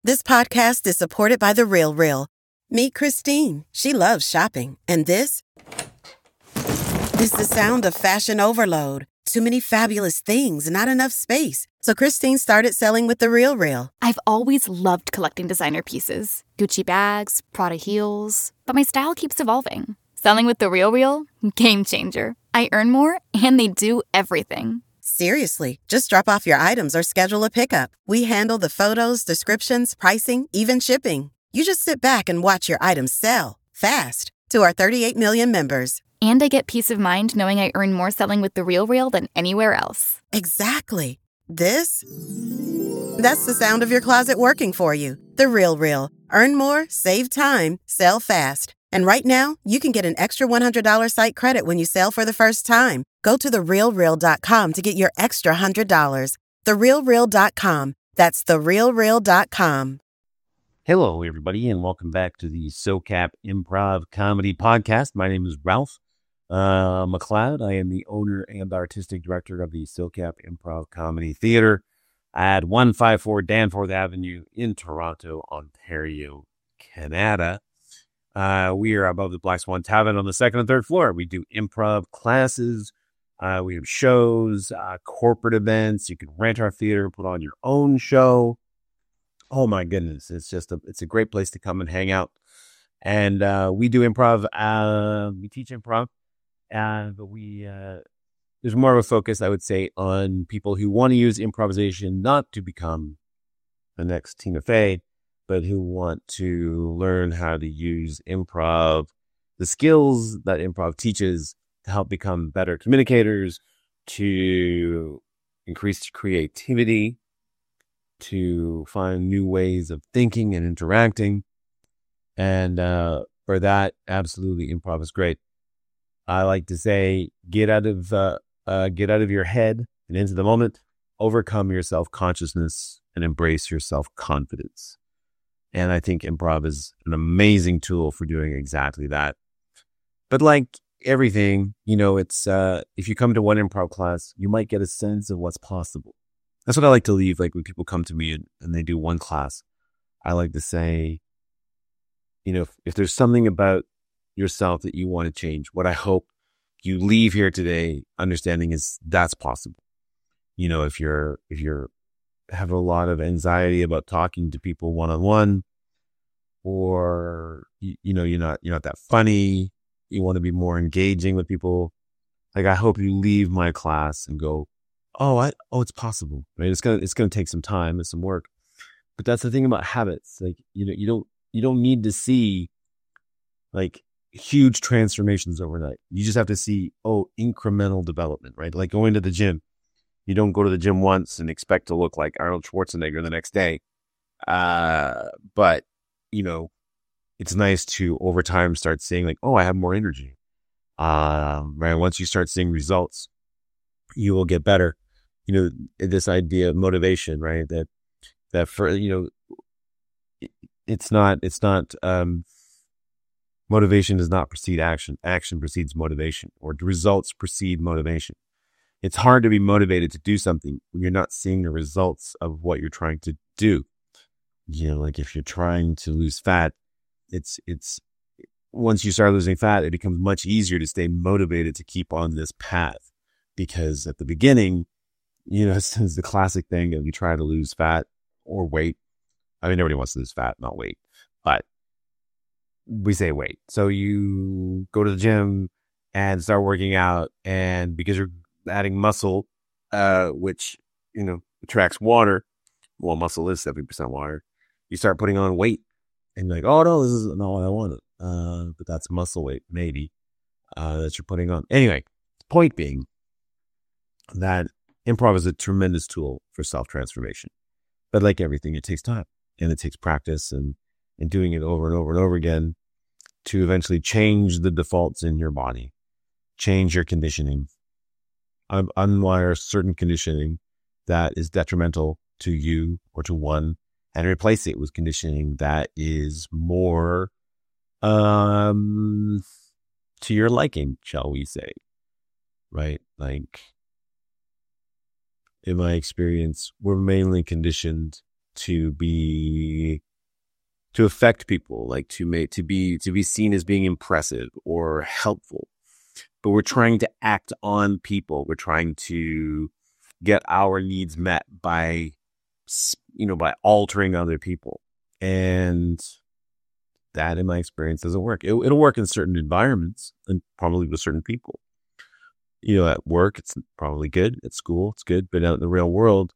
This podcast is supported by The RealReal. Meet Christine. She loves shopping. And this is the sound of fashion overload. Too many fabulous things, not enough space. So Christine started selling with The RealReal. I've always loved collecting designer pieces. Gucci bags, Prada heels. But my style keeps evolving. Selling with The RealReal? Game changer. I earn more, and they do everything. Seriously, just drop off your items or schedule a pickup. We handle the photos, descriptions, pricing, even shipping. You just sit back and watch your items sell fast to our 38 million members. And I get peace of mind knowing I earn more selling with The RealReal than anywhere else. Exactly. That's the sound of your closet working for you. The RealReal. Earn more, save time, sell fast. And right now, you can get an extra $100 site credit when you sell for the first time. Go to therealreal.com to get your extra $100. Therealreal.com. That's therealreal.com. Hello, everybody, and welcome back to the SoCap Improv Comedy Podcast. My name is Ralph McLeod. I am the owner and artistic director of the SoCap Improv Comedy Theater at 154 Danforth Avenue in Toronto, Ontario, Canada. We are above the Black Swan Tavern on the second and third floor. We do improv classes. We have shows, corporate events. You can rent our theater, put on your own show. Oh my goodness. It's a great place to come and hang out. And, we do improv. We teach improv, but there's more of a focus, I would say, on people who want to use improvisation, not to become the next Tina Fey, but who want to learn how to use improv, the skills that improv teaches to help become better communicators, to increase creativity, to find new ways of thinking and interacting. And for that, absolutely, improv is great. I like to say, get out of your head and into the moment, overcome your self-consciousness, and embrace your self-confidence. And I think improv is an amazing tool for doing exactly that. But like everything, it's if you come to one improv class, you might get a sense of what's possible. That's what I like to leave. Like when people come to me and they do one class, I like to say, if there's something about yourself that you want to change, what I hope you leave here today understanding is that's possible. If you're have a lot of anxiety about talking to people one-on-one, or you're not that funny, you want to be more engaging with people, like I hope you leave my class and go, it's possible, right? It's gonna take some time and some work, but that's the thing about habits. Like you don't need to see like huge transformations overnight. You just have to see incremental development, right? Like going to the gym. You don't go to the gym once and expect to look like Arnold Schwarzenegger the next day. But, it's nice to over time start seeing like, I have more energy. Right. Once you start seeing results, you will get better. This idea of motivation, right? That for, it's not, motivation does not precede action. Action precedes motivation, or results precede motivation. It's hard to be motivated to do something when you're not seeing the results of what you're trying to do. Like if you're trying to lose fat, it's once you start losing fat, it becomes much easier to stay motivated to keep on this path. Because at the beginning, it's the classic thing of you try to lose fat or weight. I mean, everybody wants to lose fat, not weight, but we say weight. So you go to the gym and start working out, and because you're adding muscle, which, attracts water. Well, muscle is 70% water. You start putting on weight and you're like, oh no, this is not what I wanted. But that's muscle weight, maybe, that you're putting on. Anyway, point being that improv is a tremendous tool for self-transformation. But like everything, it takes time and it takes practice and doing it over and over and over again to eventually change the defaults in your body, change your conditioning, unwire certain conditioning that is detrimental to you or to one, and replace it with conditioning that is more to your liking, shall we say, right? Like in my experience, we're mainly conditioned to affect people, like to be seen as being impressive or helpful. But we're trying to act on people. We're trying to get our needs met by altering other people. And that, in my experience, doesn't work. It'll work in certain environments and probably with certain people. At work, it's probably good. At school, it's good. But out in the real world,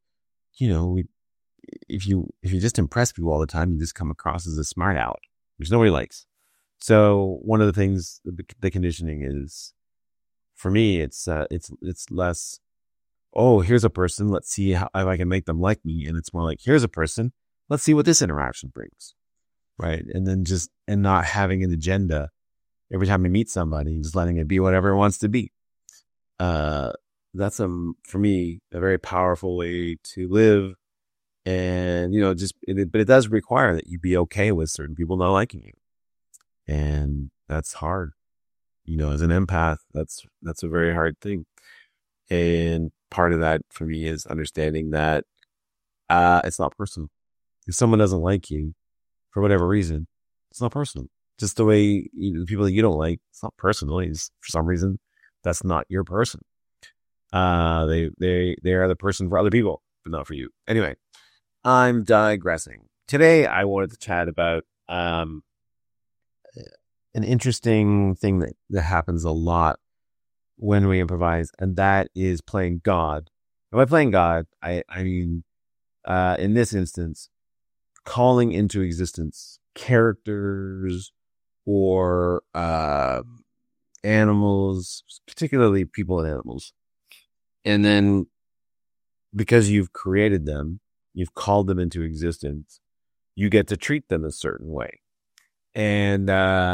if you just impress people all the time, you just come across as a smart aleck, which nobody likes. So one of the things, the conditioning is, for me, it's less, oh, here's a person, let's see if I can make them like me. And it's more like, here's a person, let's see what this interaction brings. Right. And then and not having an agenda every time I meet somebody, just letting it be whatever it wants to be. That's for me, a very powerful way to live. And, but it does require that you be okay with certain people not liking you. And that's hard. As an empath, that's a very hard thing. And part of that for me is understanding that it's not personal. If someone doesn't like you for whatever reason, it's not personal. Just the way the people that you don't like, it's not personal. It's, for some reason, that's not your person. They are the person for other people, but not for you. Anyway, I'm digressing. Today, I wanted to chat about an interesting thing that happens a lot when we improvise, and that is playing God. And by playing God, I mean, in this instance, calling into existence characters or animals, particularly people and animals. And then because you've created them, you've called them into existence, you get to treat them a certain way. And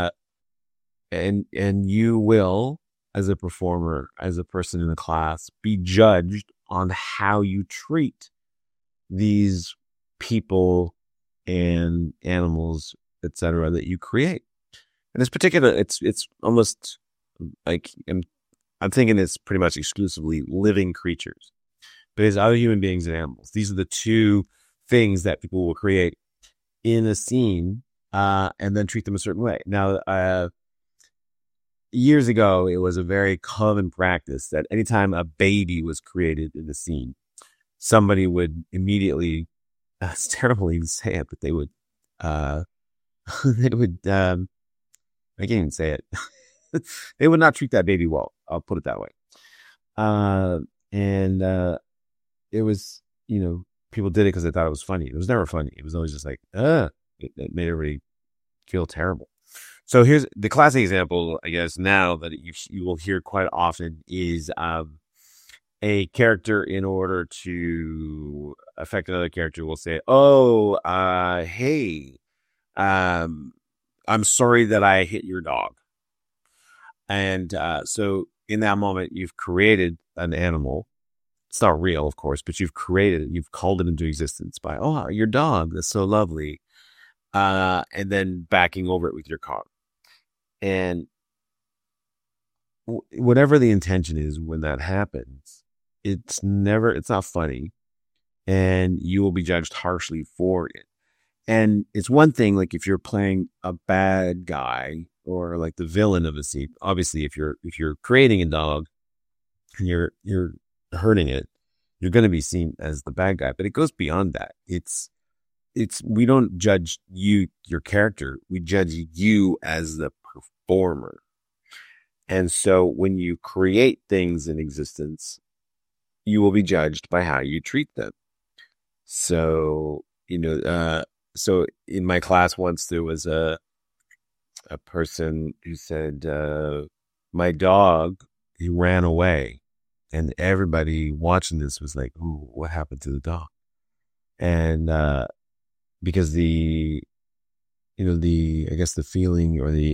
you will, as a performer, as a person in the class, be judged on how you treat these people and animals, etc., that you create. And this particular, it's almost like, I'm thinking it's pretty much exclusively living creatures. But it's other human beings and animals. These are the two things that people will create in a scene and then treat them a certain way. Now, years ago, it was a very common practice that anytime a baby was created in the scene, somebody would immediately, it's terrible to even say it, but they would, I can't even say it. They would not treat that baby well. I'll put it that way. It was, people did it because they thought it was funny. It was never funny. It was always just like, it made everybody feel terrible. So here's the classic example, I guess, now that you will hear quite often is a character, in order to affect another character, will say, "Oh, hey, I'm sorry that I hit your dog." And so in that moment, you've created an animal. It's not real, of course, but you've created it. You've called it into existence by, "Oh, your dog, that's so lovely." And then backing over it with your car. And whatever the intention is when that happens, it's not funny, and you will be judged harshly for it. And it's one thing, like if you're playing a bad guy or like the villain of a scene. Obviously, if you're creating a dog and you're hurting it, you're going to be seen as the bad guy. But it goes beyond that. We don't judge you, your character. We judge you as the performer. And so when you create things in existence, you will be judged by how you treat them. So, so in my class once, there was a person who said, my dog, he ran away. And everybody watching this was like, "Ooh, what happened to the dog?" And because I guess the feeling or the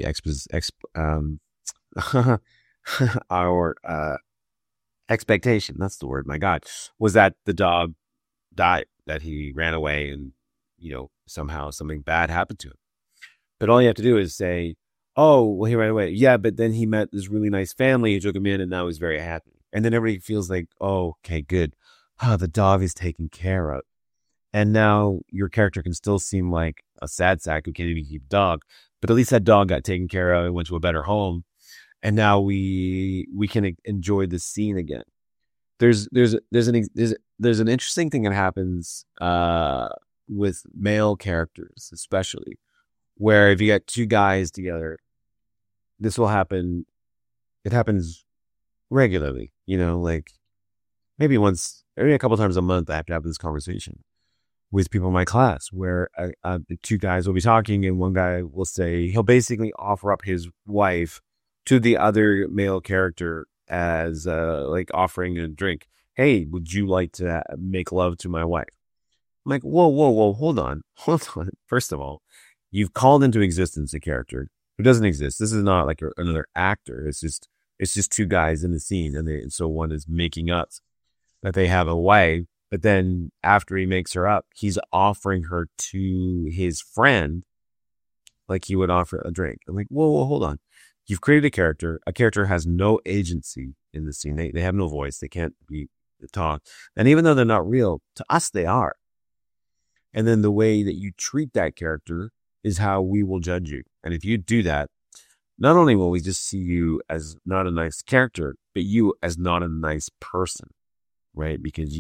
our expectation, that's the word, my God, was that the dog died, that he ran away and, somehow something bad happened to him. But all you have to do is say, "Oh, well, he ran away. Yeah, but then he met this really nice family who took him in and now he's very happy." And then everybody feels like, "Oh, okay, good. The dog is taken care of." And now your character can still seem like a sad sack who can't even keep a dog, but at least that dog got taken care of and went to a better home. And now we can enjoy the scene again. There's an interesting thing that happens with male characters, especially, where if you got two guys together, this will happen. It happens regularly, like maybe a couple times a month. I have to have this conversation with people in my class where the two guys will be talking, and one guy will say, he'll basically offer up his wife to the other male character as like offering a drink. Hey, would you like to make love to my wife? I'm like, whoa, hold on. First of all, you've called into existence a character who doesn't exist. This is not like another actor. It's just two guys in the scene, and so one is making up that they have a wife. But then after he makes her up, he's offering her to his friend like he would offer a drink. I'm like, whoa, hold on. You've created a character. A character has no agency in the scene. They have no voice. They can't be talk. And even though they're not real, to us they are. And then the way that you treat that character is how we will judge you. And if you do that, not only will we just see you as not a nice character, but you as not a nice person, right? Because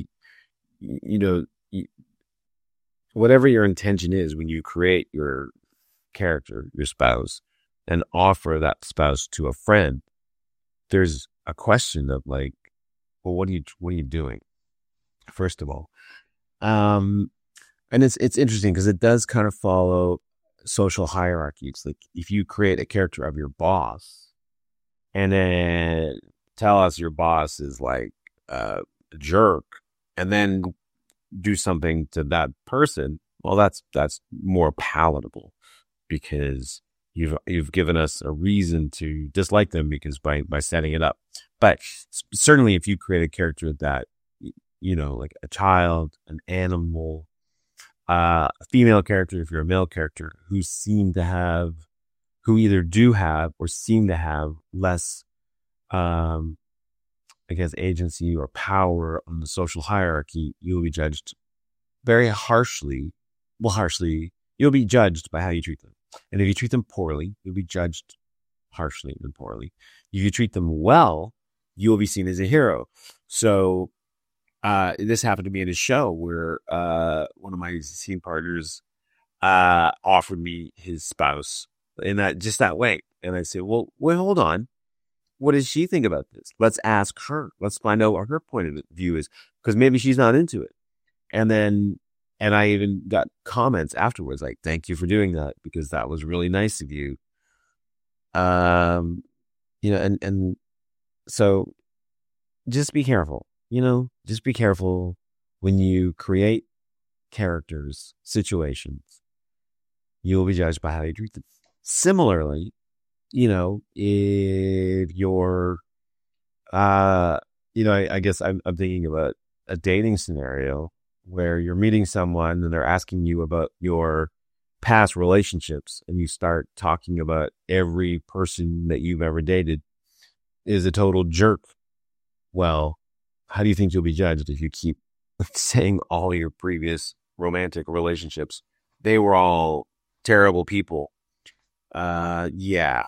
whatever your intention is when you create your character, your spouse, and offer that spouse to a friend, there's a question of like, well, what are you doing? First of all, and it's interesting because it does kind of follow social hierarchies. Like if you create a character of your boss, and then tell us your boss is like a jerk, and then do something to that person, well, that's more palatable because you've given us a reason to dislike them because by setting it up. But certainly if you create a character that, like a child, an animal, a female character, if you're a male character, who either do have or seem to have less, agency or power on the social hierarchy, you'll be judged very harshly. Well, harshly, you'll be judged by how you treat them. And if you treat them poorly, you'll be judged harshly and poorly. If you treat them well, you'll be seen as a hero. So this happened to me in a show where one of my scene partners offered me his spouse in that way. And I said, well, wait, hold on. What does she think about this? Let's ask her. Let's find out what her point of view is, because maybe she's not into it. And I even got comments afterwards like, thank you for doing that, because that was really nice of you. And so just be careful, just be careful when you create characters, situations. You'll be judged by how you treat them. Similarly, if you're, I guess I'm thinking about a dating scenario where you're meeting someone and they're asking you about your past relationships, and you start talking about every person that you've ever dated is a total jerk. Well, how do you think you'll be judged if you keep saying all your previous romantic relationships, they were all terrible people? Yeah.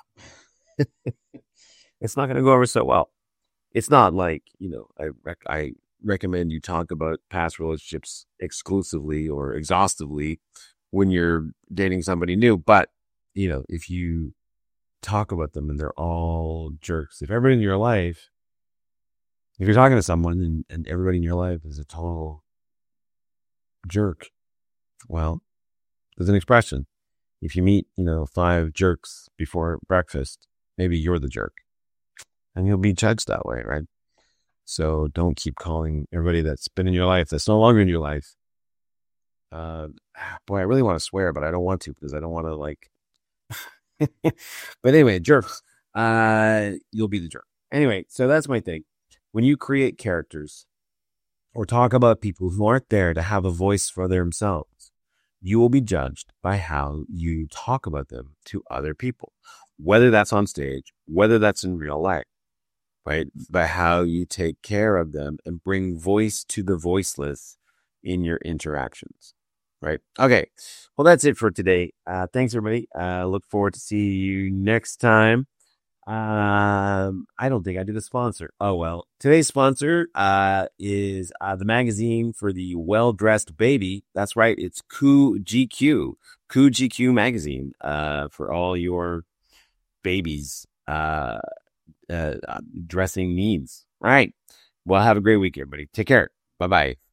It's not going to go over so well. It's not like, I recommend you talk about past relationships exclusively or exhaustively when you're dating somebody new. But, if you talk about them and they're all jerks, if everybody in your life, if you're talking to someone and everybody in your life is a total jerk, well, there's an expression. If you meet, 5 jerks before breakfast, maybe you're the jerk, and you'll be judged that way, right? So don't keep calling everybody that's been in your life that's no longer in your life. Boy, I really want to swear, but I don't want to because I don't want to but anyway, jerks, you'll be the jerk. Anyway, so that's my thing. When you create characters or talk about people who aren't there to have a voice for themselves, you will be judged by how you talk about them to other people, whether that's on stage, whether that's in real life, right? By how you take care of them and bring voice to the voiceless in your interactions, right? Okay. Well, that's it for today. Thanks, everybody. Look forward to see you next time. I don't think I did a sponsor. Oh, well, today's sponsor is the magazine for the well-dressed baby. That's right. It's Coo GQ magazine for all your babies dressing needs. All right. Well, have a great week, everybody. Take care. Bye-bye.